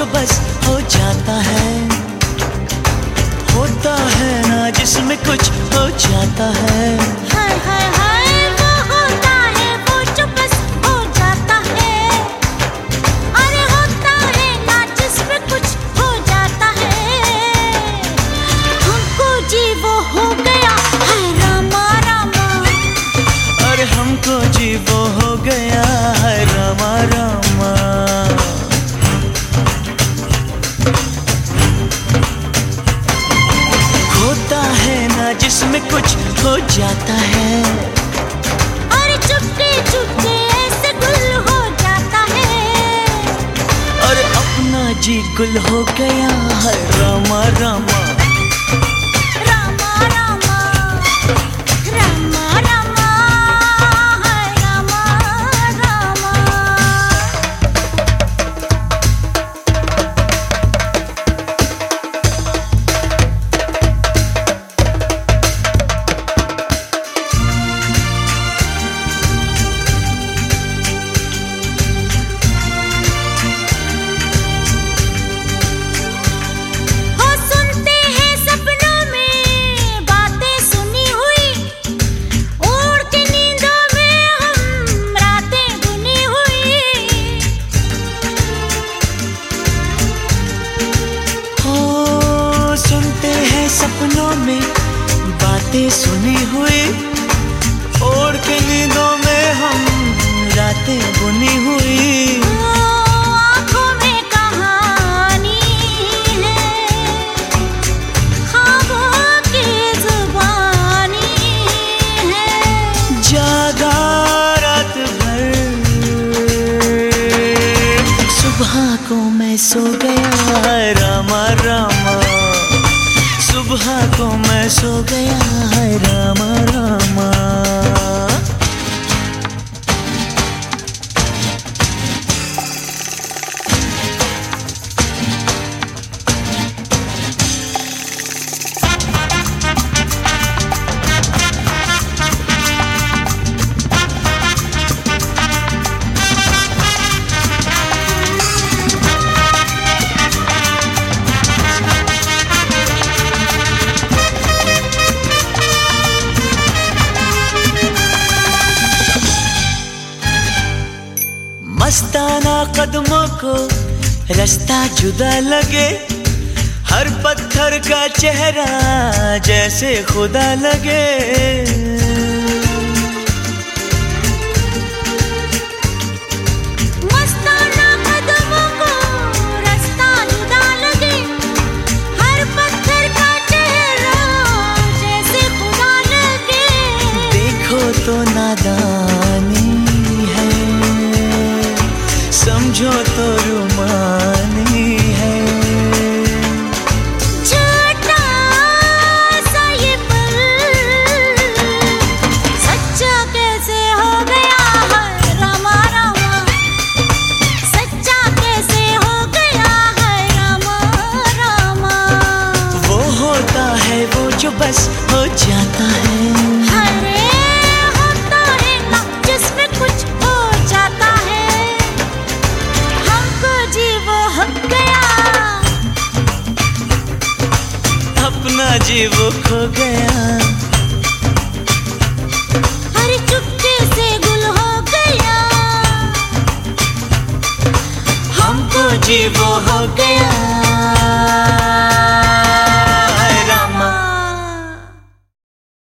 जो बस हो जाता है, होता है ना जिसमें कुछ हो जाता है। हाय हाय हाय वो होता है वो जो बस हो जाता है। अरे होता है ना जिसमें कुछ हो जाता है। हमको जी वो हो गया है रामा रामा। अरे हमको जी वो हो गया है रामा रामा। होता है ना जिसमें कुछ हो जाता है। और चुपके चुपके ऐसे गुल हो जाता है। और अपना जी गुल हो गया है रामा रामा। रामा रामा रामा रामा हाय रामा रामा। सपनों में बातें सुनी हुई, ओढ़ के नींदों में हम रातें बुनी हुई। आँखों में कहानी है, ख्वाबों की जुबानी है। जागा रात भर, सुबह को मैं सो गया रामा रामा। सुबह को मैं सो गया है रामा रामा। मस्ताना कदमों को रास्ता जुदा लगे, हर पत्थर का चेहरा जैसे खुदा लगे। मस्ताना कदमों को रास्ता जुदा लगे, हर पत्थर का चेहरा जैसे खुदा लगे। देखो तो नादानी है, समझो तो रुमानी है। छोटा सा ये पल सच्चा कैसे हो गया है रामा रामा। सच्चा कैसे हो गया है रामा रामा। वो होता है वो जो बस हो जाता है। अरे होता है ना जिसमें कुछ हो जाता है। हमको जी वो हो गया, अपना जी वो खो गया। अरे चुपके से गुल हो गया। हमको जी वो हो गया।